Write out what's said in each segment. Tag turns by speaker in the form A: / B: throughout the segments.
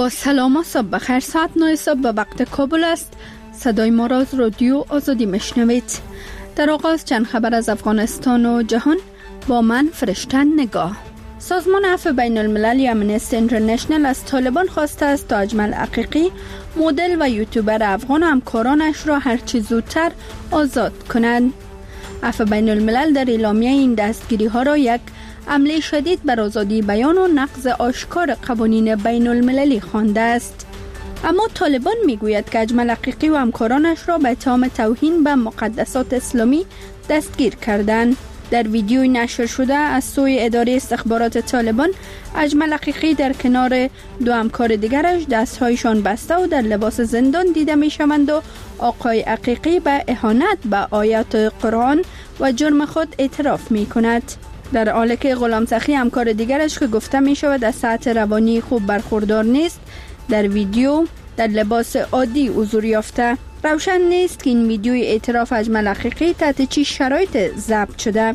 A: با سلام و صبح بخیر. ساعت 9 صبح به وقت کابل است. صدای ما را از رادیو آزادی میشنوید. در آغاز چند خبر از افغانستان و جهان با من فرشته نگاه. سازمان عفو بین المللی امنستی اینترنشنل از طالبان خواسته است تا اجمل عقیقی، مدل و یوتیوبر افغان و همکارانش را هرچه زودتر آزاد کنند. عفو بین الملل در اعلامیه این دستگیری ها را یک حمله شدید بر آزادی بیان و نقض آشکار قوانین بین المللی خوانده است. اما طالبان میگوید که اجمل عقیقی و همکارانش را به اتهام توهین به مقدسات اسلامی دستگیر کردند. در ویدیوی نشر شده از سوی اداره استخبارات طالبان، اجمل عقیقی در کنار دو همکار دیگرش دستهایشان بسته و در لباس زندان دیده می شوند و آقای عقیقی به اهانت به آیات قرآن و جرم خود اعتراف می کند. در حالی که غلام سخی همکار دیگرش که گفته می شود از سطح روانی خوب برخوردار نیست، در ویدیو در لباس عادی حضور یافته. روشن نیست که این ویدیوی اعتراف اجمل عقیقی تحت چه شرایط ضبط شده.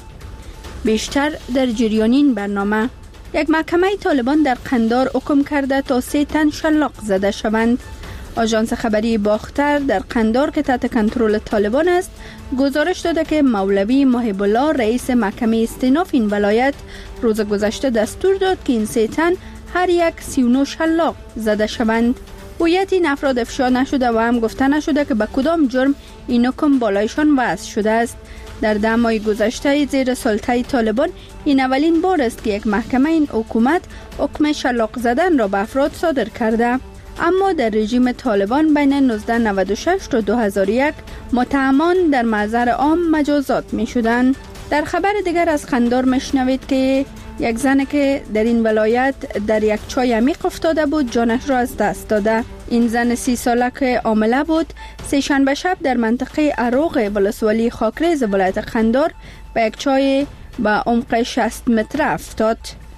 A: بیشتر در جریان این برنامه. یک محکمه طالبان در قندار حکم کرده تا 3 تن شلاق زده شوند. آژانس خبری باختر در قندار که تحت کنترل طالبان است گزارش داده که مولوی محب الله رئیس محکمه استئناف این ولایت روز گذشته دستور داد که این 3 تن هر یک 39 شلاق زده شوند. هویت این افراد افشا نشده و هم گفته نشده که به کدام جرم این حکم بالایشان وضع شده است. در 10 ماه گذشته زیر سلطه طالبان این اولین بار است که یک محکمه این حکومت حکم شلاق زدن را به افراد صادر کرده. اما در رژیم طالبان بین 1996 تا 2001 متهمان در محضر عام مجازات می شدند. در خبر دیگر از قندار میشنوید که یک زن که در این ولایت در یک چای عمیق افتاده بود جانش را از دست داده. این زن 30 ساله که حامله بود سه‌شنبه شب در منطقه عروق ولسوالی خاکریز ولایت قندار به یک چای به عمق 60 متر افتاد.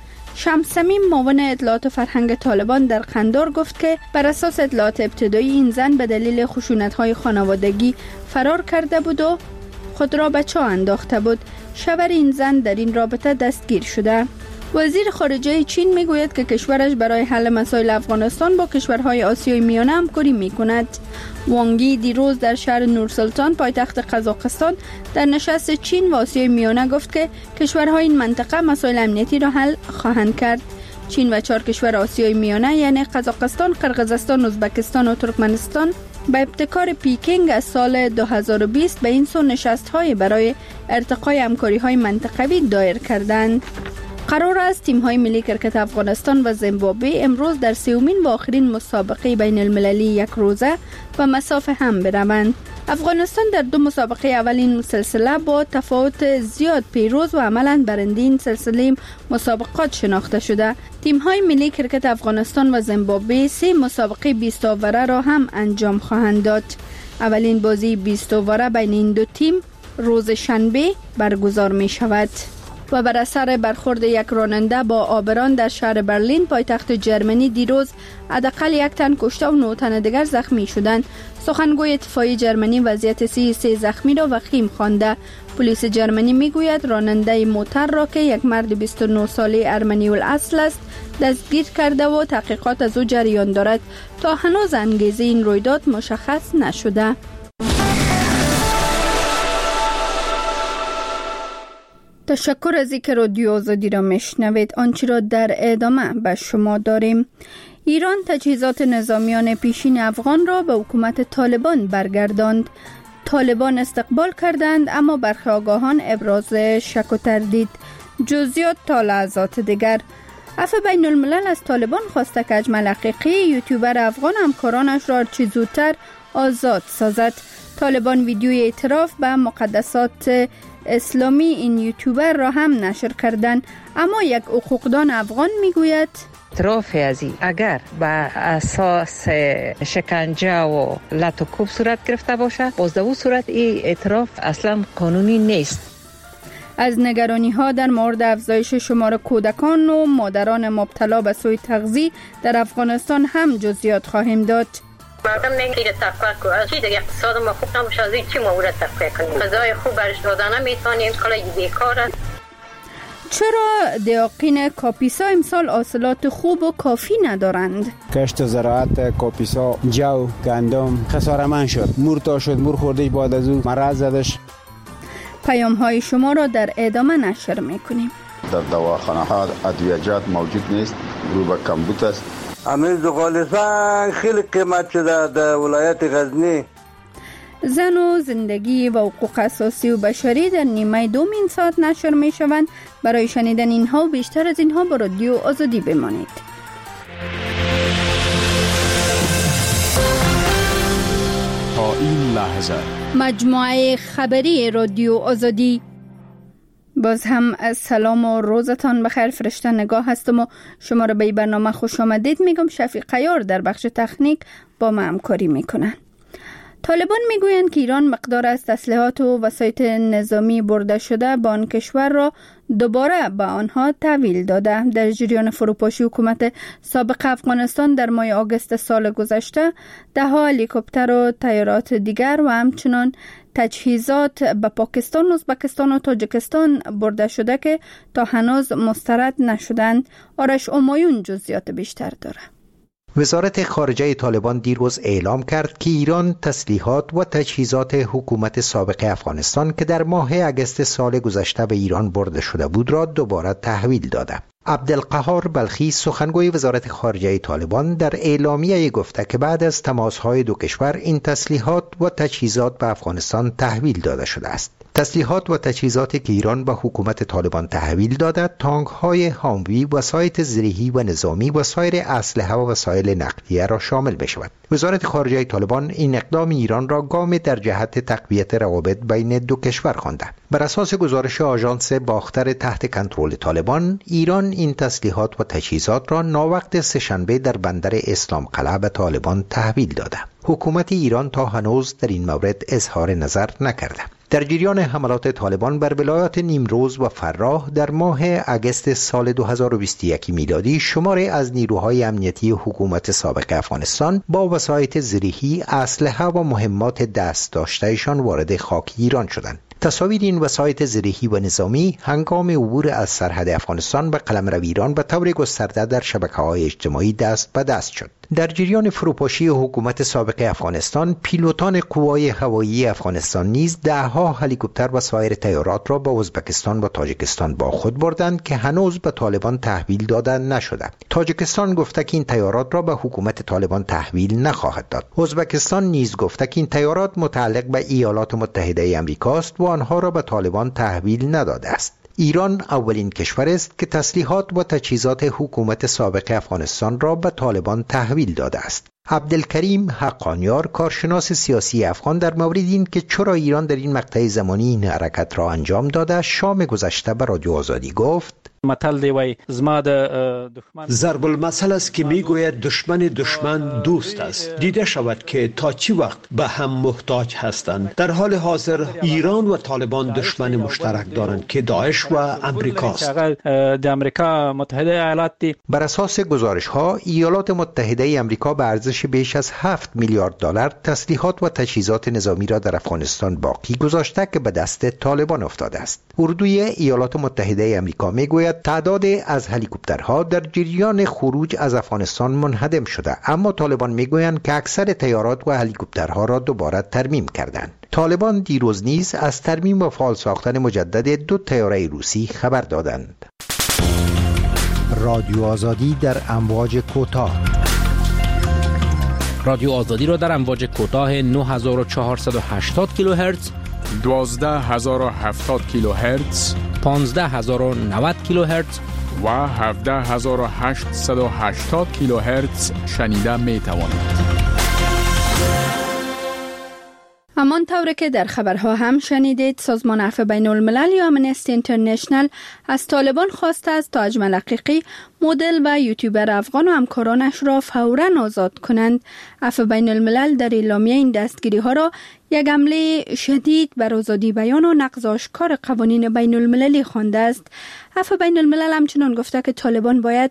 A: شمس صمیم معاون اطلاعات فرهنگ طالبان در قندار گفت که بر اساس اطلاعات ابتدایی این زن به دلیل خشونت‌های خانوادگی فرار کرده بود و خود را به چاه انداخته بود. شوهر این زن در این رابطه دستگیر شده. وزیر خارجه چین میگوید که کشورش برای حل مسائل افغانستان با کشورهای آسیای میانه همکاری میکند. وانگی دیروز در شهر نورسلطان پایتخت قزاقستان در نشست چین و آسیای میانه گفت که کشورهای این منطقه مسائل امنیتی را حل خواهند کرد. چین و 4 کشور آسیای میانه یعنی قزاقستان، قرقیزستان، ازبکستان و ترکمنستان با ابتکار پیکینگ از سال 2020 به این سو نشست‌های برای ارتقای همکاری‌های منطقوی دایر کردند. قرار است تیم‌های ملی کرکت افغانستان و زیمبابوه امروز در 3مین و آخرین مسابقه بین المللی یک روزه و مسافه هم بروند. افغانستان در 2 مسابقه اول این سلسله با تفاوت زیاد پیروز و عملاً برنده این سلسله مسابقات شناخته شده. تیم‌های ملی کرکت افغانستان و زیمبابوه 3 مسابقه 20 اووره را هم انجام خواهند داد. اولین بازی 20 اووره بین این دو تیم روز شنبه برگزار می شود. و بر اثر برخورد یک راننده با آبران در شهر برلین پایتخت جرمنی دیروز حداقل 1 تن کشته و 9 تن دیگر زخمی شدند. سخنگوی اتفاقی جرمنی وضعیت 3 زخمی را وخیم خوانده. پلیس جرمنی میگوید راننده موتر را که یک مرد 29 ساله ارمنی الاصل است دستگیر کرده و تحقیقات از او جریان دارد. تا هنوز انگیزه این رویداد مشخص نشده. تشکر از اینکه رادیو آزادی را میشنوید. آنچه را در ادامه به شما داریم. ایران تجهیزات نظامیان پیشین افغان را به حکومت طالبان برگرداند. طالبان استقبال کردند اما برخی آگاهان ابراز شک و تردید. جزئیات تا لحظات دیگر. عفو بین الملل از طالبان خواسته که اجمل عقیقی یوتیوبر افغان همکارانش را چه زودتر آزاد سازد. طالبان ویدیوی اعتراف به مقدسات اسلامی این یوتیوبر را هم نشر کردند. اما یک حقوقدان افغان میگوید
B: اعتراف ازی اگر به اساس شکنجه و لط و کوب صورت گرفته باشه، باز در اون صورت این اعتراف اصلا قانونی نیست.
A: از نگرانی ها در مورد افزایش شمار کودکان و مادران مبتلا به سوء تغذیه در افغانستان هم جزئیات خواهیم داد.
C: مردم نمیگه تفکر کنه چی دیگه اقتصاد ما خوب نمیشه از این چی مورد تفکر کنیم غذای خوب برش دادن نمیتونیم کلا بیکاره.
A: چرا دهقان کاپیسا امسال حاصلات خوب و کافی ندارند؟
D: کشت زراعت کاپیسا جو گندم خساره‌مند شد. مور شد، مور خورده بعد از او مرض زدش.
A: پیام های شما را در ادامه نشر میکنیم.
E: در دواخانه ها ادویه‌جات موجود نیست، رو به کمبود است.
F: امیر زغالستان خیلی قیمت شده در ولایت غزنی.
A: زن و زندگی و حقوق اساسی و بشری در نیمه دومین ساعت نشر می شوند. برای شنیدن اینها و بیشتر از اینها با رادیو آزادی بمانید.
G: تا این لحظه
A: مجموعه خبری رادیو آزادی. باز هم از سلام و روزتان بخیر. فرشته نگاه هستم و شما را به این برنامه خوش آمدید میگم. شفیق قیار در بخش تکنیک با ما همکاری میکنن. طالبان میگویند که ایران مقدار از تسلیحات و وسایط نظامی برده شده با آن کشور را دوباره به آنها تحویل داده. در جریان فروپاشی حکومت سابق افغانستان در ماه آگوست سال گذشته ده‌ها هلیکوپتر و طیارات دیگر و همچنان تجهیزات به پاکستان، ازبکستان و تاجیکستان برده شده که تا هنوز مسترد نشدند. آرش امایون جزئیات بیشتر داره.
H: وزارت خارجه طالبان دیروز اعلام کرد که ایران تسلیحات و تجهیزات حکومت سابق افغانستان که در ماه اگست سال گذشته به ایران برده شده بود را دوباره تحویل داده. عبدالقهار بلخی سخنگوی وزارت خارجه طالبان در اعلامیه گفته که بعد از تماس‌های دو کشور این تسلیحات و تجهیزات به افغانستان تحویل داده شده است. تسلیحات و تجهیزاتی که ایران به حکومت طالبان تحویل داده تانک‌های هاموی، وسایط زرهی و نظامی و سایر اسلحه و وسایل نقدیه را شامل بشود. وزارت خارجه طالبان این اقدام ایران را گام در جهت تقویت روابط بین دو کشور خوانده. بر اساس گزارش آژانس باختر تحت کنترل طالبان، ایران این تسلیحات و تجهیزات را ناوقت سه‌شنبه در بندر اسلام قلعه به طالبان تحویل داده. حکومت ایران تا هنوز در این مورد اظهار نظر نکرده. در جریان حملات طالبان بر ولایات نیمروز و فراه در ماه اگست سال 2021 میلادی، شماری از نیروهای امنیتی حکومت سابق افغانستان با وسایط زرهی، اسلحه و مهمات دست داشتهشان وارد خاک ایران شدند. تصاویر این وسایط زرهی و نظامی هنگام عبور از سرحد افغانستان به قلمرو ایران به طور گسترده در شبکه‌های اجتماعی دست به دست شد. در جریان فروپاشی حکومت سابق افغانستان، پیلوتان قوای هوایی افغانستان نیز ده‌ها هلیکوپتر و سایر طیارات را به ازبکستان و تاجیکستان با خود بردند که هنوز به طالبان تحویل داده نشده. تاجیکستان گفته که این طیارات را به حکومت طالبان تحویل نخواهد داد. ازبکستان نیز گفته که این طیارات متعلق به ایالات متحده آمریکا است و آنها را به طالبان تحویل نداده است. ایران اولین کشور است که تسلیحات و تجهیزات حکومت سابق افغانستان را به طالبان تحویل داده است. عبدالکریم حقانیار، کارشناس سیاسی افغان، در مورد این که چرا ایران در این مقطع زمانی این حرکت را انجام داده، شام گذشته به رادیو آزادی گفت:
I: ضرب المثل است که میگوید دشمن دوست است. دیده شود که تا چی وقت به هم محتاج هستند. در حال حاضر ایران و طالبان دشمن مشترک دارند که داعش و امریکاست.
H: بر اساس گزارش ها، ایالات متحده آمریکا به ارزش بیش از 7 میلیارد دلار تسلیحات و تجهیزات نظامی را در افغانستان باقی گذاشته که به دست طالبان افتاده است. اردوی ایالات متحده آمریکا میگوید تعداد از هلیکوپترها در جریان خروج از افغانستان منهدم شده، اما طالبان میگویند که اکثر طیارات و هلیکوپترها را دوباره ترمیم کردند. طالبان دیروز نیز از ترمیم و فعال ساختن مجدد 2 طیاره روسی خبر دادند.
J: رادیو آزادی در امواج کوتاه.
K: رادیو آزادی را در امواج کوتاه 9480 کیلوهرتز،
G: 12070 کیلوهرتز،
K: 15090 کیلوهرتز
G: و 17880 کیلوهرتز شنیده می توانید.
A: همان طوری که در خبرها هم شنیدید، سازمان عفو بین الملل یا امنستی اینترنشنال از طالبان خواسته است تا اجمل حقیقی، مدل و یوتیوبر افغان و همکارانش را فوراً آزاد کنند. عفو بین الملل در اعلامیه این دستگیری ها را یک حمله شدید بر آزادی بیان و نقض آشکار قوانین بین المللی خوانده است. عفو بین الملل همچنان گفته که طالبان باید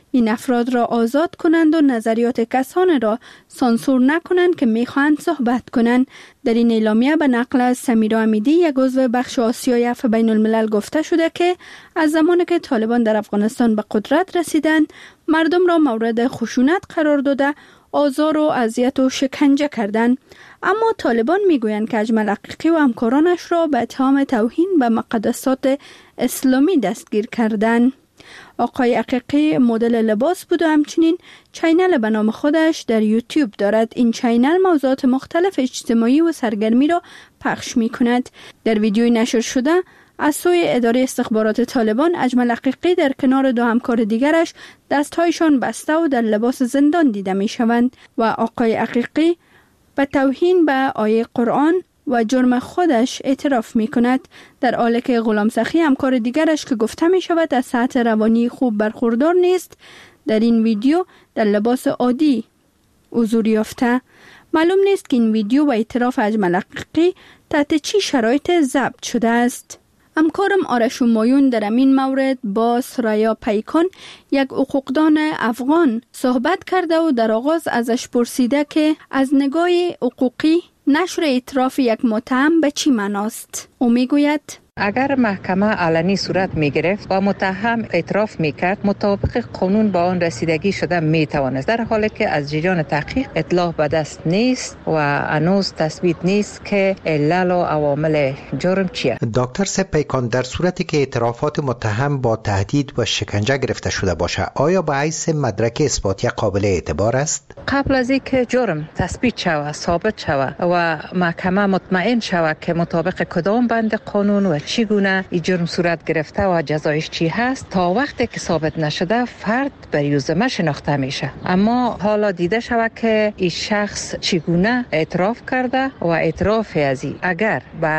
A: این افراد را آزاد کنند و نظریات کسانی را سانسور نکنند که میخواهند صحبت کنند. در این اعلامیه به نقل از سمیرا امیدی، یک عضو بخش آسیای عفو بین الملل، گفته شده که از زمانی که طالبان در افغانستان به قدرت رسیدند، مردم را مورد خشونت قرار داده، آزار و اذیت و شکنجه کردند. اما طالبان میگویند که اجمل عقیقی و همکارانش را به اتهام توهین به مقدسات اسلامی دستگیر کردند. آقای عقیقی مدل لباس بود و همچنین چینل به نام خودش در یوتیوب دارد. این چینل موضوعات مختلف اجتماعی و سرگرمی را پخش می کند. در ویدیوی نشر شده از سوی اداره استخبارات طالبان، اجمل عقیقی در کنار دو همکار دیگرش دستهایشان بسته و در لباس زندان دیده می شوند و آقای عقیقی به توهین به آیه قرآن و جرم خودش اعتراف می کند، در حالی که غلام سخی همکار دیگرش که گفته می شود از سطح روانی خوب برخوردار نیست، در این ویدیو در لباس عادی حضور یافته. معلوم نیست که این ویدیو و اعتراف اجمل عقیقی تحت چی شرایط ضبط شده است. همکارم آرش همایون در این مورد با سریا پیکان، یک حقوقدان افغان، صحبت کرده و در آغاز ازش پرسیده که از نگاه حقوقی نشر اعتراف یک متهم به چی معناست. او میگوید
B: اگر محکمه علنی صورت می گرفت و متهم اعتراف می کرد، مطابق قانون با آن رسیدگی شده می توانست، در حالی که از جریان تحقیق اطلاع به دست نیست و هنوز تثبیت نیست که علل و عوامل جرم چیه.
H: دکتر سپیکان، در صورتی که اعترافات متهم با تهدید و شکنجه گرفته شده باشه، آیا به حیث مدرک اثباتی قابل اعتبار است؟
B: قبل از اینکه جرم تثبیت شود، ثابت شود و محکمه مطمئن شود که مطابق کدام بند قانون و چگونه این جرم صورت گرفته و جزایش چی هست، تا وقتی که ثابت نشده فرد بر یوزمه شناخته میشه. اما حالا دیده شود که این شخص چگونه اعتراف کرده و اعتراف از این اگر به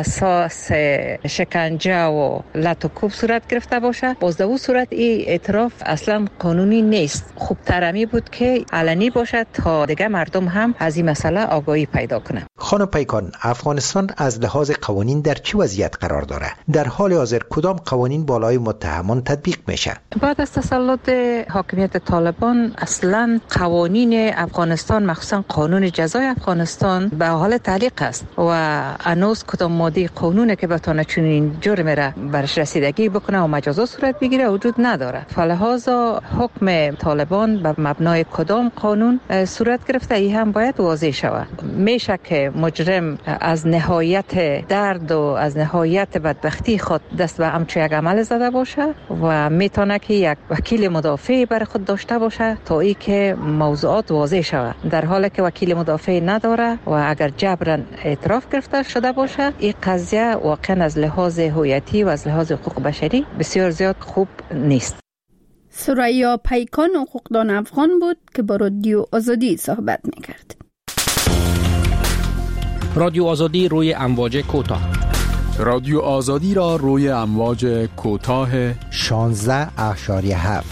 B: اساس شکنجه و لط و کوب صورت گرفته باشه، باز در اون صورت این اعتراف اصلا قانونی نیست. خوب ترمی بود که علنی باشه تا دیگه مردم هم از این مسئله آگاهی پیدا کنه.
H: خانم پیکان، افغانستان از لحاظ قوانین در چه وضعیت قرار داره؟ در حال حاضر کدام قوانین بالای متهمان تطبیق میشه؟ بعد
B: از تسلط حاکمیت طالبان اصلا قوانین افغانستان، مخصوصا قانون جزای افغانستان، به حال تعلیق است و هنوز کدام ماده قانونی که بتونه چنین جرم را برش رسیدگی بکنه و مجازات صورت بگیره وجود نداره. فلهذا حکم طالبان به مبنای کدام قانون صورت گرفته ای هم باید واضح شود. میشه که مجرم از نهایت درد و از نهایت بدبختی خود دست به همچون یک عمل زده باشه و میتونه که یک وکیل مدافع برای خود داشته باشه تا ای که موضوعات واضح شود. در حالی که وکیل مدافع نداره و اگر جبران اعتراف گرفته شده باشه، این قضیه واقعا از لحاظ هویتی و از لحاظ حقوق بشری بسیار زیاد خوب نیست.
A: سریا پیکان حقوقدان افغان بود که با رادیو آزادی صحبت میکرد.
K: رادیو آزادی روی امواج کوتاه.
G: رادیو آزادی را روی امواج کوتاه
J: 16.7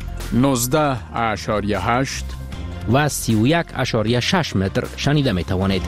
G: 19.8
K: و 31.6 متر شنیده می توانید.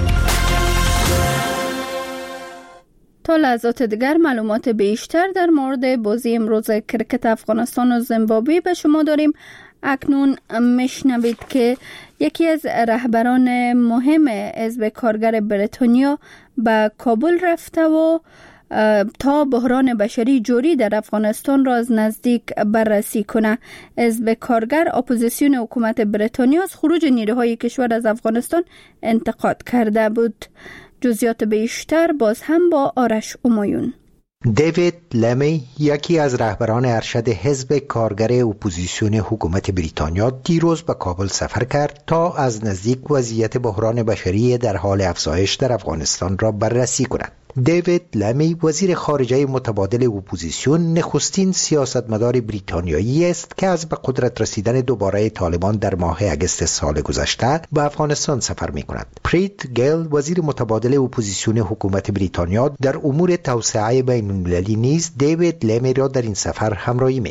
A: تا لحظات دیگر معلومات بیشتر در مورد بازی امروز کرکت افغانستان و زیمبابوه به شما داریم. اکنون میشنوید که یکی از رهبران مهم حزب کارگر بریتانیا به کابل رفته و تا بحران بشری جاری در افغانستان را از نزدیک بررسی کنه. حزب کارگر اپوزیسیون حکومت بریتانیا از خروج نیروهای کشور از افغانستان انتقاد کرده بود. جزئیات بیشتر باز هم با آرش همایون.
H: دیوید لمی، یکی از رهبران ارشد حزب کارگر اپوزیسیون حکومت بریتانیا، دیروز به کابل سفر کرد تا از نزدیک وضعیت بحران بشری در حال افزایش در افغانستان را بررسی کند. دیوید لمی، وزیر خارجه متبادل اپوزیسیون، نخستین سیاستمدار بریتانیایی است که از به قدرت رسیدن دوباره طالبان در ماه اگست سال گذشته به افغانستان سفر می کند. پریت گیل، وزیر متبادل اپوزیسیون حکومت بریتانیا در امور توسعه بین المللی نیز دیوید لمی را در این سفر همراهی می کند.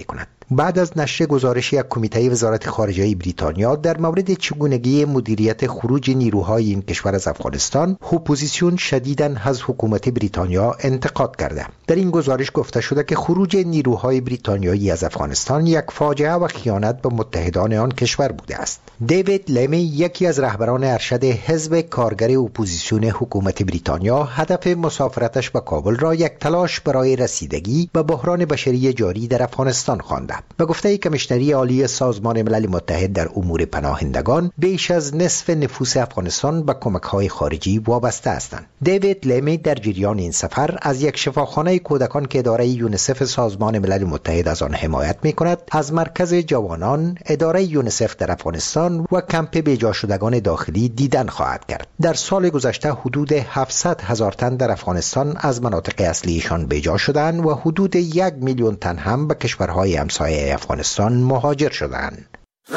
H: بعد از نشر گزارشی از کمیته وزارت خارجه بریتانیا در مورد چگونگی مدیریت خروج نیروهای این کشور از افغانستان، اپوزیسیون شدیداً از حکومت بریتانیا انتقاد کرده. در این گزارش گفته شده که خروج نیروهای بریتانیایی از افغانستان یک فاجعه و خیانت به متحدان آن کشور بوده است. دیوید لمی، یکی از رهبران ارشد حزب کارگر اپوزیسیون حکومت بریتانیا، هدف مسافرتش به کابل را یک تلاش برای رسیدگی به بحران بشری جاری در افغانستان خوانده. به گفته کمیشنری عالی سازمان ملل متحد در امور پناهندگان، بیش از نصف نفوس افغانستان به کمک‌های خارجی وابسته هستند. دیوید لمی در جریان این سفر از یک شفاخانه کودکان که اداره یونیسف سازمان ملل متحد از آن حمایت می‌کند، از مرکز جوانان اداره یونیسف در افغانستان و کمپ بیجا شدگان داخلی دیدن خواهد کرد. در سال گذشته حدود 700,000 تن در افغانستان از مناطق اصلیشان بیجا شدند و حدود 1 میلیون تن هم به کشورهای همسایه افغانستان مهاجر شدند.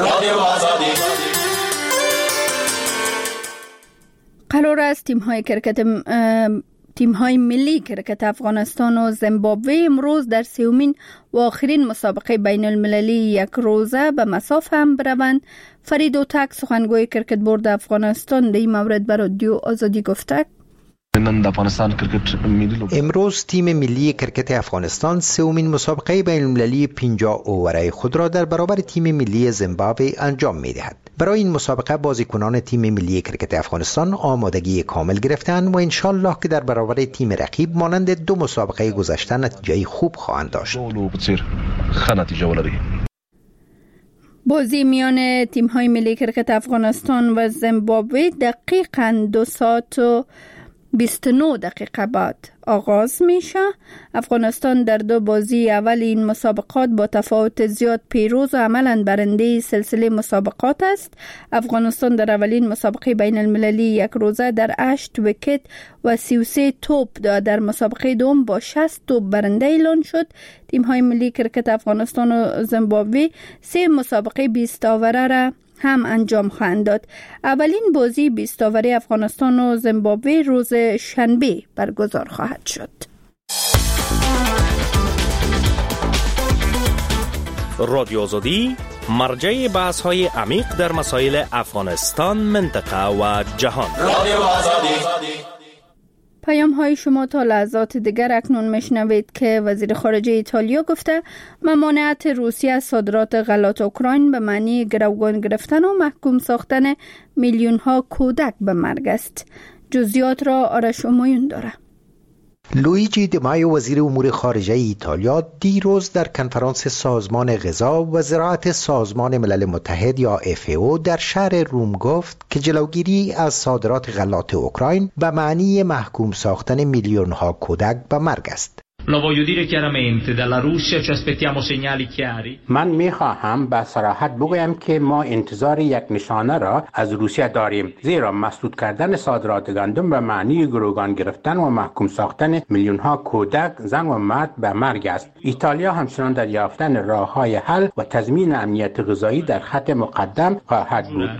A: قرار است تیم‌های ملی کرکت افغانستان و زیمبابوه امروز در سومین و آخرین مسابقه بین المللی یک روزه به مصاف هم بروند. فرید اوتک، سخنگوی کرکت بورد افغانستان، در این مورد به رادیو آزادی گفته:
H: امروز تیم ملی کرکت افغانستان سومین مسابقه بین المللی 50 اووره خود را در برابر تیم ملی زیمبابوه انجام می‌دهد. برای این مسابقه بازیکنان تیم ملی کرکت افغانستان آمادگی کامل گرفتند و انشالله که در برابر تیم رقیب مانند 2 مسابقه گذشته نتیجه خوب خواهند داشت.
A: بازی میان تیم‌های ملی کرکت افغانستان و زیمبابوه دقیقاً 2 ساعت و 29 دقیقه بعد آغاز میشه. افغانستان در 2 بازی اول این مسابقات با تفاوت زیاد پیروز و عملاً برنده سلسله مسابقات است. افغانستان در اولین مسابقه بین المللی یک روزه در 8 ویکت و 33 توپ داد. در مسابقه دوم با 60 توپ برنده اعلان شد. تیم‌های ملی کرکت افغانستان و زیمبابوه 3 مسابقه 20 اوره را هم انجام خواهند داد. اولین بازی 20 اوره افغانستان و زیمبابوه روز شنبه برگزار خواهد شد.
L: رادیو آزادی، مرجع بحث‌های عمیق در مسائل افغانستان، منطقه و جهان. رادیو آزادی.
A: پیام های شما تا لحظات دیگر اکنون میشنوید که وزیر خارجه ایتالیا گفته ممانعت روسیه از صادرات غلات اوکراین به معنی گروگان گرفتن و محکوم ساختن میلیون ها کودک به مرگ است. جزئیات را آرش امایون داره.
H: لویجی دی مایو، وزیر امور خارجه ایتالیا، دیروز در کنفرانس سازمان غذا و زراعت سازمان ملل متحد یا FAO در شهر روم گفت که جلوگیری از صادرات غلات اوکراین به معنی محکوم ساختن میلیون ها کودک به مرگ است.
M: من میخواهم به صراحت بگویم که ما انتظار یک نشانه را از روسیه داریم، زیرا مسدود کردن صادرات گندم به معنی گروگان گرفتن و محکوم ساختن میلیون ها کودک، زن و مرد به مرگ است. ایتالیا همچنان در یافتن راه‌های حل و تضمین امنیت غذایی در خط مقدم خواهد بود.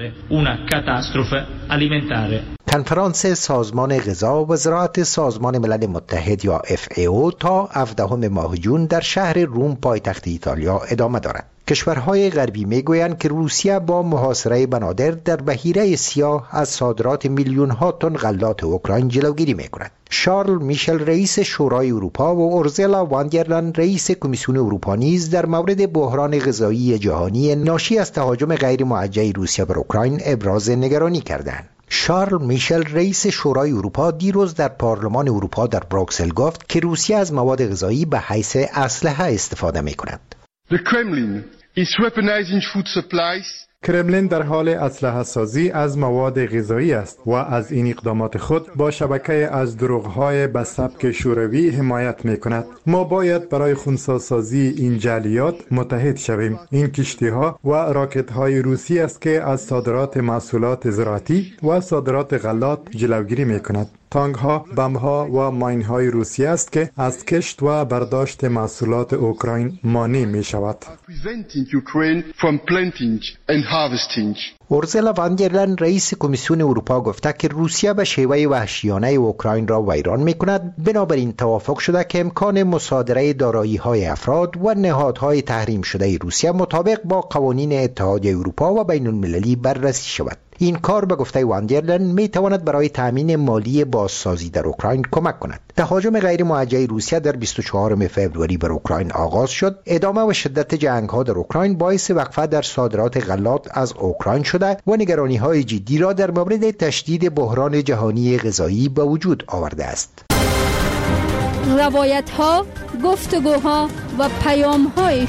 H: کنفرانس سازمان غذا و زراعت سازمان ملل متحد یا FAO تا 17 ماه جون در شهر روم پایتخت ایتالیا ادامه دارد. کشورهای غربی میگویند که روسیه با محاصره بنادر در بحیره سیاه از صادرات میلیون ها تن غلات اوکراین جلوگیری میکند. شارل میشل رئیس شورای اروپا و اورزلا واندرلن رئیس کمیسیون اروپا نیز در مورد بحران غذایی جهانی ناشی از تهاجم غیر موجه روسیه بر اوکراین ابراز نگرانی کردند. شارل میشل رئیس شورای اروپا دیروز در پارلمان اروپا در بروکسل گفت که روسیه از مواد غذایی به حیث اسلحه استفاده میکند.
N: The Kremlin is weaponizing food supplies.
O: کرملین در حال اسلحه سازی از مواد غذایی است و از این اقدامات خود با شبکه از دروغ‌های به سبک شوروی حمایت می‌کند. ما باید برای خنثی سازی این جعلیات متحد شویم. این کشتی‌ها و راکت‌های روسی است که از صادرات محصولات زراعتی و صادرات غلات جلوگیری می‌کند. تانک‌ها، بمب‌ها و ماین‌های روسی است که از کشت و برداشت محصولات اوکراین مانع می‌شود.
H: اورسولا وان در لین رئیس کمیسیون اروپا گفته که روسیه به شیوه وحشیانه اوکراین را ویران می‌کند. بنابراین توافق شده که امکان مصادره دارایی‌های افراد و نهادهای تحریم شده روسیه مطابق با قوانین اتحادیه اروپا و بین‌المللی بررسی شود. این کار به گفته واندرلن می تواند برای تامین مالی بازسازی در اوکراین کمک کند. تهاجم غیر موجه روسیه در 24 فوریه بر اوکراین آغاز شد. ادامه و شدت جنگ‌ها در اوکراین باعث وقفه در صادرات غلات از اوکراین شده و نگرانی‌های جدی را در مورد تشدید بحران جهانی غذایی به وجود آورده است.
A: روایت‌ها، گفتگوها و پیام‌های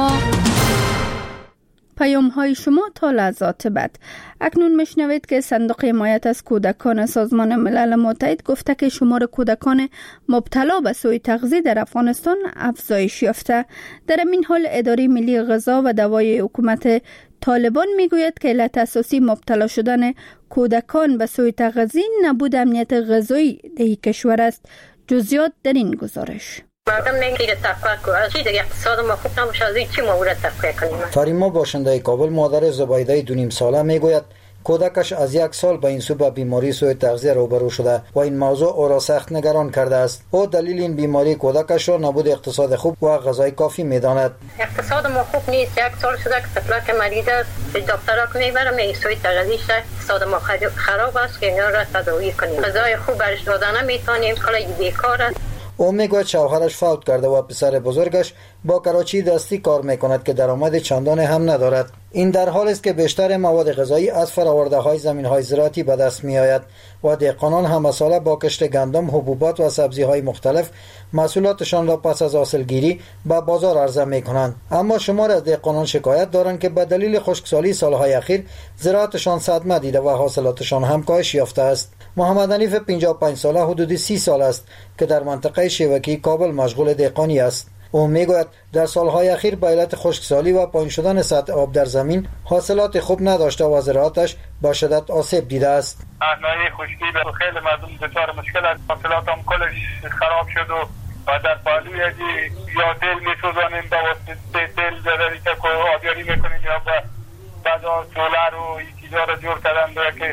A: شما تا لحظات بعد. اکنون میشنوید که صندوق حمایت از کودکان سازمان ملل متحد گفته که شمار کودکان مبتلا به سوء تغذیه در افغانستان افزایش یافته. در این حال اداره ملی غذا و دوای حکومت طالبان میگوید که علت اساسی مبتلا شدن کودکان به سوء تغذیه نبود امنیت غذایی در کشور است. جزئیات در این گزارش.
C: مردم نمیگه تفکر از چی دیگه اقتصاد ما خوب نمیشه، از چی ما باید تفکر کنیم.
P: فاریما باشنده کابل مادر زبیده 2.5 ساله میگوید کودکش از 1 سال به این سو به بیماری سوء تغذیه روبرو شده و این موضوع او را سخت نگران کرده است. او دلیل این بیماری کودکش را نبود اقتصاد خوب و غذای کافی میداند.
C: اقتصاد ما خوب نیست. 1 سال شده که طفلک مریض است، به دکترها که میبرم این سوء تغذیه شه، اقتصاد ما خراب است که اینا را تداوی کنیم. غذای خوب برش دادن نمیتونیم، کلی بیکار است.
P: او میگوید شوهرش فوت کرده و پسر بزرگش با کراچی دستی کار میکند که درآمد چندان هم ندارد. این در حالی است که بیشتر مواد غذایی از فرآورده‌های زمین‌های زراعتی به دست میآید و دهقانان همه ساله با کشت گندم، حبوبات و سبزی‌های مختلف محصولاتشان را پس از حاصلگیری به بازار عرضه می‌کنند. اما شمار از دهقانان شکایت دارند که به دلیل خشکسالی سال‌های اخیر زراعتشان صدمه دیده و حاصلاتشان هم کاهش یافته است. محمد حنیف 55 ساله حدود 30 سال است که در منطقه شیوکی کابل مشغول دهقانی است. او میگوید در سالهای اخیر به علت خشکسالی و پایین شدن سطح آب در زمین حاصلات خوب نداشته و زراعتش با شدت آسیب دیده است.
Q: ناحیه خشکی به خیلی مردم دچار مشکل است. حاصلات هم کلش خراب شد و در پالوی یا تیل میسوزانیم با واسطه تیل زداری که آبیاری میکنیم یا بعد سولر و این چیزا را جور کردن که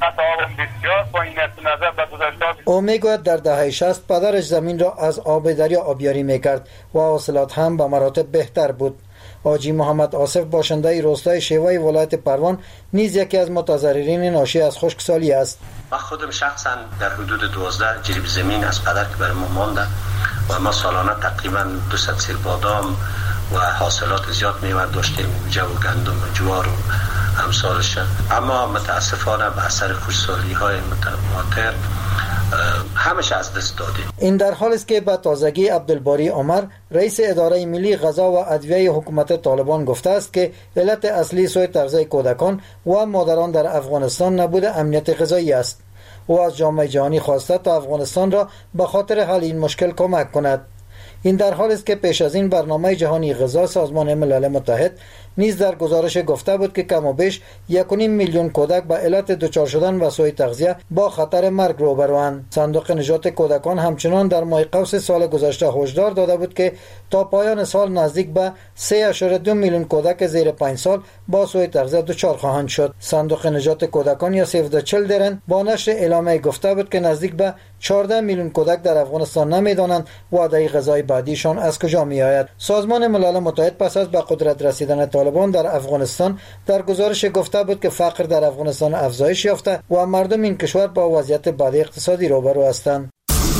P: او میگوید در دهه 60 پدرش زمین را از آب دریا آبیاری میکرد و حاصلات هم به مراتب بهتر بود. حاجی محمد آصف باشنده روستای شیوای ولایت پروان نیز یکی از متضررین ناشی از خشکسالی است.
R: من خودم شخصا در حدود 12 جریب زمین از پدر که برای ما مانده و ما سالانه تقریبا 200 سیل بادام و حاصلات زیاد میوه داشتیم، جو گندم و جوار و امثالش. اما متاسفانه به اثر خشکسالی‌های متواتر همش از دست دادیم.
P: این در حالی است که به تازگی عبدالباری عمر رئیس اداره ملی غذا و ادویه حکومت طالبان گفته است که علت اصلی سوء تغذیه کودکان و مادران در افغانستان نبود امنیت غذایی است. او از جامعه جهانی خواسته تا افغانستان را به خاطر حل این مشکل کمک کند. این در حالی است که پیش از این برنامه جهانی غذا سازمان ملل متحد نیز در گزارش گفته بود که کم و بیش 1.5 میلیون کودک به علت دچار شدن به سوء تغذیه با خطر مرگ روبروند. صندوق نجات کودکان همچنان در ماه قوس سال گذشته هشدار داده بود که تا پایان سال نزدیک به 3.2 میلیون کودک زیر 5 سال با سوء تغذیه دچار خواهند شد. صندوق نجات کودکان یا سیو د چیلدرن با نشر اعلامیه گفته بود که نزدیک به 14 میلیون کودک در افغانستان نمیدانند وعده غذای بعدیشان از کجا می آید. سازمان ملل متحد پس از به قدرت رسیدن طالبان در افغانستان در گزارش گفته بود که فقر در افغانستان افزایش یافته و مردم این کشور با وضعیت بد اقتصادی روبرو هستند.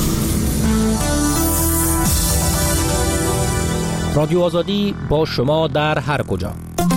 K: رادیو آزادی با شما در هر کجا.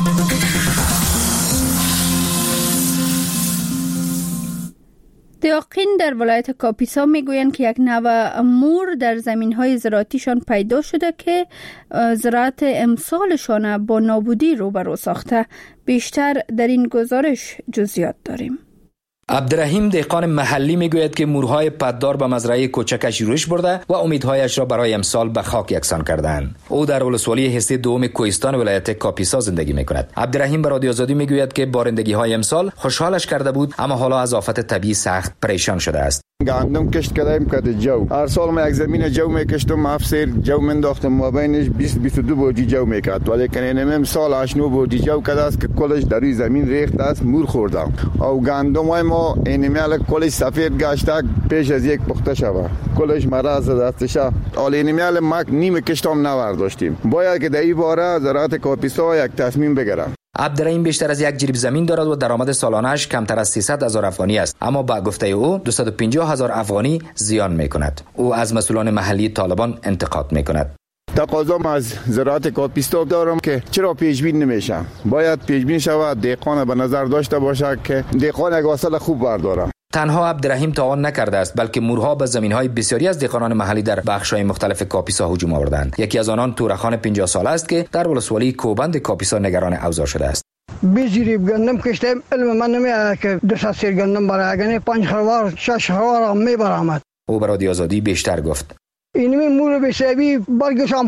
A: دیاقین در ولایت کاپیسا میگویند که یک نوع مور در زمینهای زراعتیشان پیدا شده که زراعت امسالشان با نابودی روبرو ساخته. بیشتر در این گزارش جزئیات داریم.
S: عبدالرحیم دهقان محلی میگوید که مورهای پددار به مزرعه کوچکش روش برده و امیدهایش را برای امسال به خاک یکسان کردند. او در ولسوالی حصه دوم کوهستان ولایت کاپیسا زندگی میکند. عبدالرحیم به رادیو آزادی میگوید که بارندگی های امسال خوشحالش کرده بود، اما حالا از آفت طبیعی سخت پریشان شده است.
E: گندم کشت کردیم که جو هر سال ما یک زمین جو میکشتم 7 سیر جو منداختم مابینش 20-22 بوجی جو میکرد ولی کنیم سال 8-9 بوجی جو کرده است که کلش در روی زمین ریخت است مور خورده او گندم ما اینمیال کلش سفید گشته پیش از یک پخته شود کلش مرض دستش حال اینمیال ما نیم کشتم نورداشتیم باید که در این باره زراعت کاپیسا یک تصمیم بگیره.
S: عبدالرحیم بیشتر از یک جریب زمین دارد و درآمد سالانه‌اش کمتر از 300,000 افغانی است، اما با گفته او 250,000 افغانی زیان می‌کند. او از مسئولان محلی طالبان انتقاد می‌کند.
E: تقاضا از زراعت کاپیستا دارم که چرا پیشبین نمیشه؟ باید پیشبین شود، دهقان به نظر داشته باشه که دهقان یک حاصل خوب برداره.
S: تنها عبدالرحیم تعاون نکرده است بلکه مورها به زمین‌های بسیاری از دهقانان محلی در بخش‌های مختلف کاپیسا هجوم آوردند. یکی از آنان تورخان 50 ساله است که در ولسوالی کوبند کاپیسا نگران اوضاع شده است.
T: بیجریب گندم کشتم علم من نمیاد که 200 سیر گندم برای اگه 5 خروار 6 خروار میبرامد.
S: او برای رادیو آزادی بیشتر گفت.
T: اینمی مور بسیبی برگشم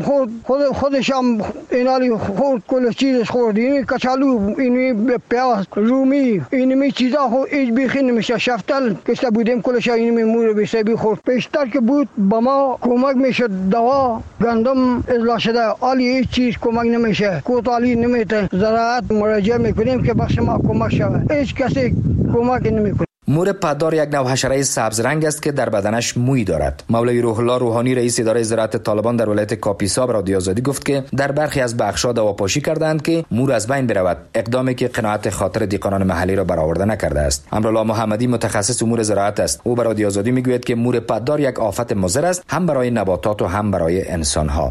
T: خودشم اینالی خورد کل چیزش خورد اینمی کچالو اینمی پیاز رومی اینمی چیزا خود ایج بیخی نمیشه شفتل کشته بودیم کلش اینمی مور بسیبی خورد پیشتر که بود با ما کمک میشد دوا گندم اصلاح شده عالی هیچ چیز کمک نمیشه کوتالی نمیته زراعت مراجعه میکنیم که بخش ما کمک شود هیچ کسی کمک نمیکنه.
S: مور پدار یک نوع حشره سبز رنگ است که در بدنش موی دارد. مولوی روح الله روحانی رئیس اداره زراعت طالبان در ولایت کاپیسا به رادیو آزادی گفت که در برخی از بخش‌ها دواپاشی کردند که مور از بین برود، اقدامی که قناعت خاطر دهقانان محلی را برآورده نکرده است. امرالله محمدی متخصص امور زراعت است. او به رادیو آزادی میگوید که مور پدار یک آفت مضر است هم برای نباتات و هم برای انسان‌ها.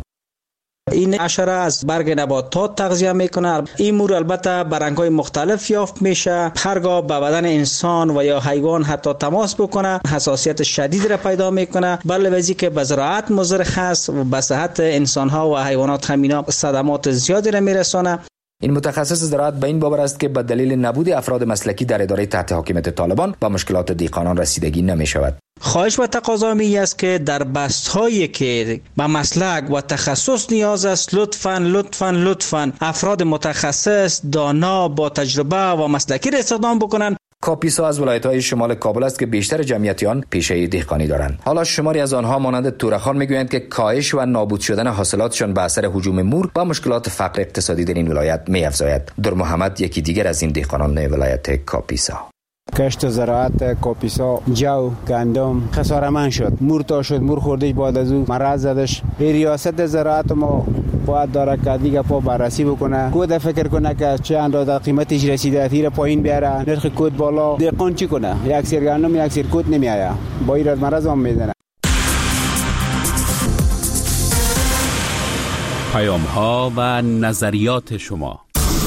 U: این حشره از برگ نباتات تغذیه میکنه. این مور البته برنگ‌های مختلف یافت میشه، هرگاه به بدن انسان و یا حیوان حتی تماس بکنه حساسیت شدید را پیدا میکنه، بله وزی که به زراعت مضر هست و به صحت انسان‌ها و حیوانات همینا صدمات زیادی را میرسونه.
S: این متخصص زراعت به این باور است که به دلیل نبود افراد مسلکی در اداره تحت حاکمیت طالبان به مشکلات دهقانان رسیدگی نمی شود.
U: خواهش و تقاضا می است که در بست‌هایی که به مسلک و تخصص نیاز است لطفاً افراد متخصص دانا با تجربه و مسلکی را استخدام بکنند.
S: کاپیسا از ولایت‌های شمال کابل است که بیشتر جمعیت آن پیشه دهقانی دارند. حالا شماری از آنها مانند تورخان میگویند که کاهش و نابود شدن حاصلاتشان به اثر هجوم مور و مشکلات فقر اقتصادی در این ولایت می‌افزاید. در محمد یکی دیگر از این دهقانان ولایت کاپیسا.
D: کشت زراعت کاپیسا جو گندم خسارمند شد، مور تا شد، مور خوردش بعد از او مرض زدش. ریاست زراعت ما باید داره که دیگه پا بررسی بکنه، کود فکر کنه که چه اندازه قیمتش رسیده تیر پایین بیاره، نرخ کود بالا، دهقان چی کنه؟ یک سیر گندم یک سیر کود نمیآید، با این مرض هم میزنه.
G: پیام‌ها و نظریات شما.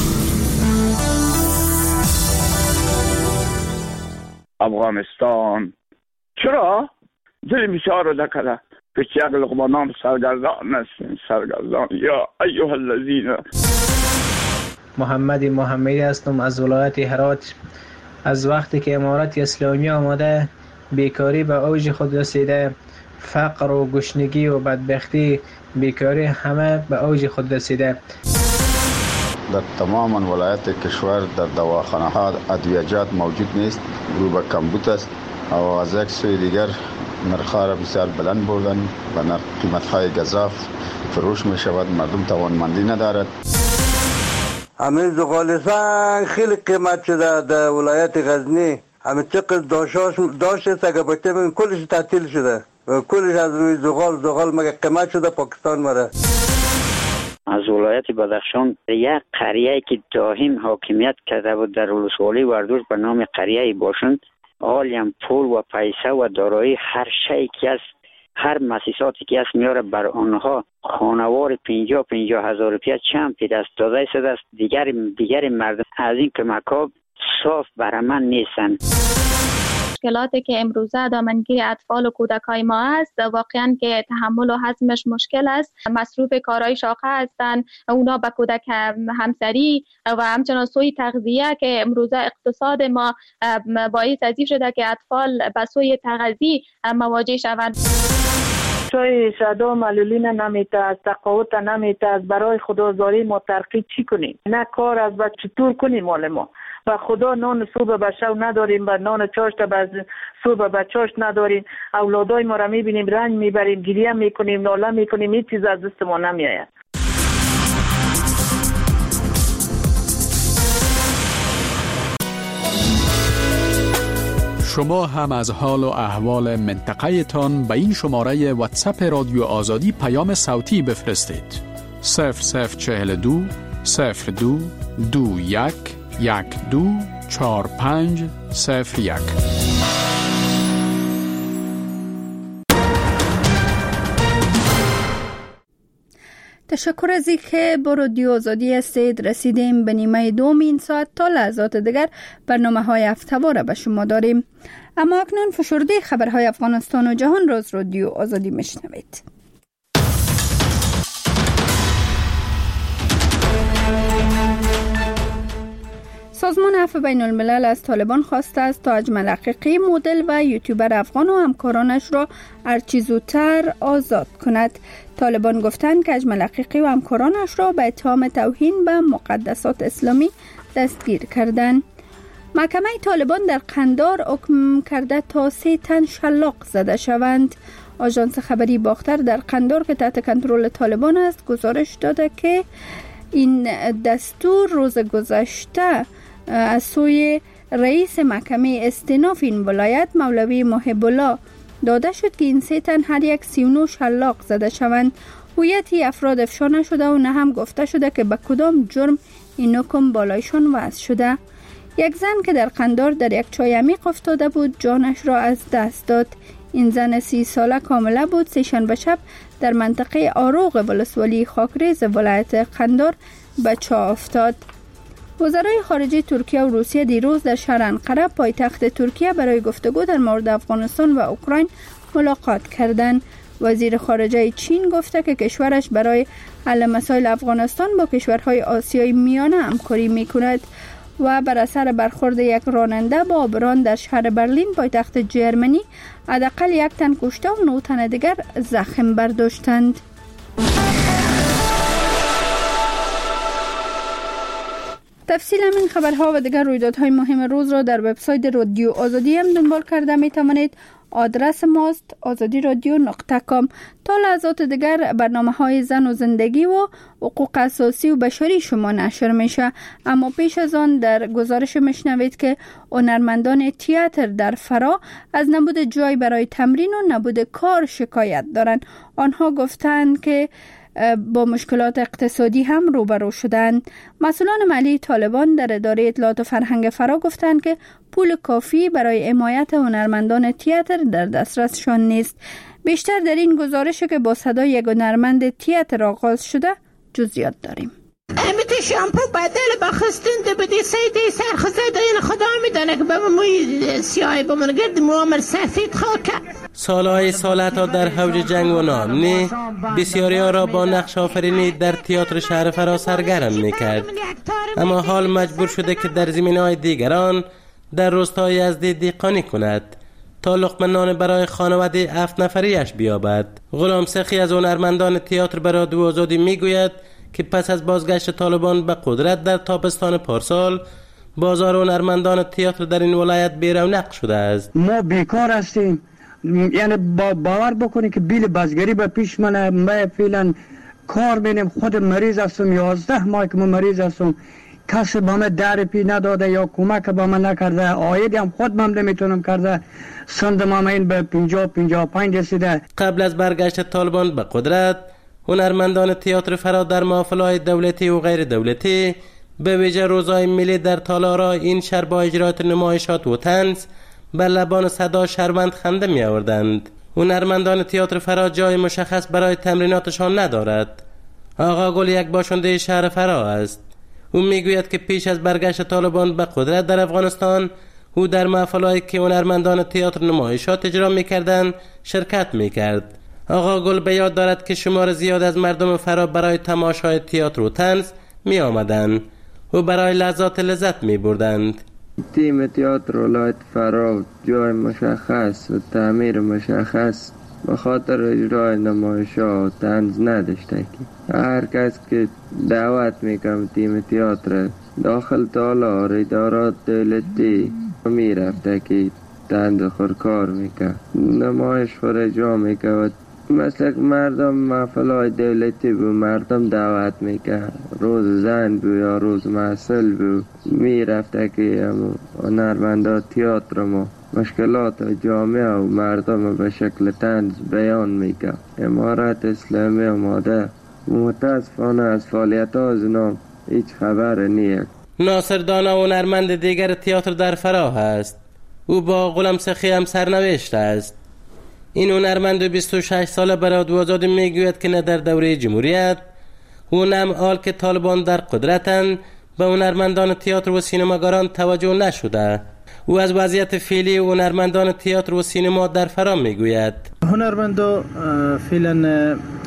V: افغانستان چرا دل بسیار نکرده که یک لقمانان سرگردان است سرگردان یا ایها الذین.
W: محمدی هستم از ولایت هرات. از وقتی که امارت اسلامی آمده بیکاری به اوج خود رسیده، فقر و گشنگی و بدبختی بیکاری همه به اوج خود رسیده.
E: در تمام ولایت کشور در دواخانه ها ادویه‌جات موجود نیست، رو به کمبود است و از یک سوی دیگر نرخ‌ها را بسیار بلند بردن و قیمت‌های گزاف فروش می شود، مردم توانمندی ندارد.
F: همین زغال سنگ خیلی قیمت شده در ولایت غزنی، همین چقدر داشت است اگه بچه بگیم کلش تعطیل شده و کلش از روی زغال مگه قیمت شده پاکستان مره.
X: از ولایت بدخشان یک قریه که دائم حاکمیت کرده بود در ولسوالی وردوش به نام قریه باشند، عالم پول و پیسه و دارایی هر شیء که است، هر مؤسساتی که است میاره بر آنها خانوار 50 هزار روپیه چند پی دست داده شده است. دیگر مردم از این کمک‌ها صاف برامن نیستند.
Y: مشکلاتی که امروزه دامنگیر اطفال و کودکای ما است واقعا که تحمل و هضمش مشکل است. مصروف کارهای شاقه هستند، اونا به کودک همسری و همچنان سوی تغذیه که امروزه اقتصاد ما باعث از این شده که اطفال به سوی تغذیه مواجه شوند.
Z: چای شدا معلولین نمیته، از تقاوت نمیته، از برای خدازاری ما ترقی چی کنیم؟ نه کار از چطور کنیم؟ مال ما و خدا نان صبح به شب نداریم و نان چاشت به صبح به چاشت نداریم. اولادای ما را میبینیم رنج میبریم، گریه میکنیم، ناله میکنیم، هیچ چیز از دست ما نمیآید.
G: شما هم از حال و احوال منطقه تان به این شماره واتساپ رادیو آزادی پیام صوتی بفرستید. 0042 02 21 12 45 01.
A: تشکر از اینکه با رادیو آزادی هستید. رسیدیم به نیمه دوم این ساعت. تا لحظات دیگر برنامه‌های هفته‌وار به شما داریم. اما اکنون فشرده خبرهای افغانستان و جهان را از رادیو آزادی میشنوید. سازمان عفو بین الملل از طالبان خواسته است تا اجمل حقیقی، مدل و یوتیوبر افغان و همکارانش را هرچه زودتر آزاد کند. طالبان گفتند که اجمل حقیقی و همکارانش را به اتهام توهین به مقدسات اسلامی دستگیر کردند. محکمه طالبان در قندار حکم کرده تا 3 تن شلاق زده شوند. آژانس خبری باختر در قندار که تحت کنترل طالبان است گزارش داده که این دستور روز گذشته از سوی رئیس محکمه استیناف این ولایت مولوی محب الله داده شد که این 3 تن هر یک 39 شلاق زده شوند. هویتی افراد افشا نشده و نه هم گفته شده که به کدام جرم این حکم بالایشان وضع شده. یک زن که در قندار در یک چای عمیق افتاده بود جانش را از دست داد. این زن 30 ساله کامله بود. سه‌شنبه شب در منطقه آروغ ولسوالی خاکریز ولایت قندار به چاه افتاد. وزرای خارجه ترکیه و روسیه دیروز در شهر انقره پایتخت ترکیه برای گفتگو در مورد افغانستان و اوکراین ملاقات کردند. وزیر خارجه چین گفته که کشورش برای حل مسائل افغانستان با کشورهای آسیای میانه همکاری میکند و بر اثر برخورد یک راننده با آبران در شهر برلین پایتخت جرمنی حداقل 1 تن کشته و 9 تن دیگر زخم برداشتند. تفصیل این خبرها و دیگر رویدادهای مهم روز را در وبسایت رادیو آزادی هم دنبال کرده می توانید. آدرس ماست azadiradyo.com. تا لحظات دیگر برنامه‌های زن و زندگی و حقوق اساسی و بشری شما نشر میشه. اما پیش از آن در گزارش میشنوید که هنرمندان تئاتر در فرا از نبود جای برای تمرین و نبود کار شکایت دارند. آنها گفتند که با مشکلات اقتصادی هم روبرو شدند. مسئولان مالی طالبان در اداره اطلاعات و فرهنگ فرا گفتند که پول کافی برای حمایت هنرمندان تئاتر در دسترسشان نیست. بیشتر در این گزارش که با صدای یک هنرمند تئاتر آغاز شده جزئیات داریم.
B: امیت شامپو بدل بخستند بدی سیدی سرخزده این خدا میدانه که به موی سیاه بمون گرد موامر سفید خاکه.
I: سالهای سالها در حوج جنگ و نامنی بسیاری ها را با نقش آفرینی در تئاتر شهر فرا سرگرم میکرد، اما حال مجبور شده که در زمینه‌های دیگران در روستای یزدی دیقانی کند تا لقمه نان برای خانواده 7 نفریش بیابد. غلام سخی از هنرمندان تئاتر به رادیو آزادی میگوید که پس از بازگشت طالبان به قدرت در تابستان پارسال بازار هنرمندان تئاتر در این ولایت بی‌رونق شده است.
T: ما بیکار هستیم، یعنی باور بکنید که بیل بازگری به پیش من فعلا کار بینیم. خود مریض هستم، 11 ماه که من مریض هستم، کسی با من در پی نداده یا کمک با من نکرده. آیدی هم خود من نمیتونم کرده. سندم هم این به 50-55 رسیده.
I: قبل از برگشت طالبان به قدرت هنرمندان تئاتر فرا در محافل‌های دولتی و غیر دولتی به ویژه روزهای ملی در تالارا این شهر با اجرات نمایشات و طنز بر لبان صدا شرمند خنده می آوردند. هنرمندان تئاتر فرا جای مشخص برای تمریناتشان ندارد. آقا گل یک باشنده شهر فرا است. او میگوید که پیش از برگشت طالبان به قدرت در افغانستان او در محفل‌هایی که هنرمندان تئاتر نمایشات اجرا می‌کردند شرکت می‌کرد. آقا گل به یاد دارد که شمار زیاد از مردم فرا برای تماشای تئاتر و طنز می آمدند و برای لذت می بردند.
J: تیم تئاتر ولایت فرا جای مشخص و تعمیر مشخص به خاطر اجرای نمایش‌ها و طنز نداشته که هر کس که دعوت میکنم تیم تئاتر داخل تالار ادارات دولتی میرفته که تند خورکار میکن نمایش پر اجرا میکن مثل مردم محفلای دولتی بو مردم دعوت میکن روز زن بو یا روز محصل بو میرفته که هنرمندا تئاتر ما مشکلات جامعه و مردم به شکل طنز بیان میکن. امارت اسلامی آماده متاسفانه از فعالیت ها از اینا هیچ خبر نیست.
I: ناصر دانا هنرمند دیگر تئاتر در فراه است. او با غلام سخی هم سرنوشت است. این هنرمند 26 ساله به رادیو آزادی میگوید که نه در دوره جمهوریت و نه حال که طالبان در قدرتند به هنرمندان تئاتر و سینماگران توجه نشده. او از وضعیت فعلی هنرمندان تئاتر و سینما در فراه میگوید.
W: هنرمندا فعلا